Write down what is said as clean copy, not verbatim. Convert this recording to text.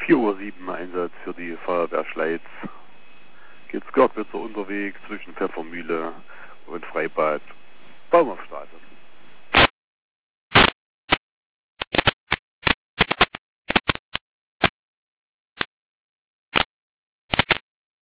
4:07 Uhr Einsatz für die Feuerwehr Schleiz. Geht's Görgwitzer unterwegs zwischen Pfeffermühle und Freibad, Baumhofstraße.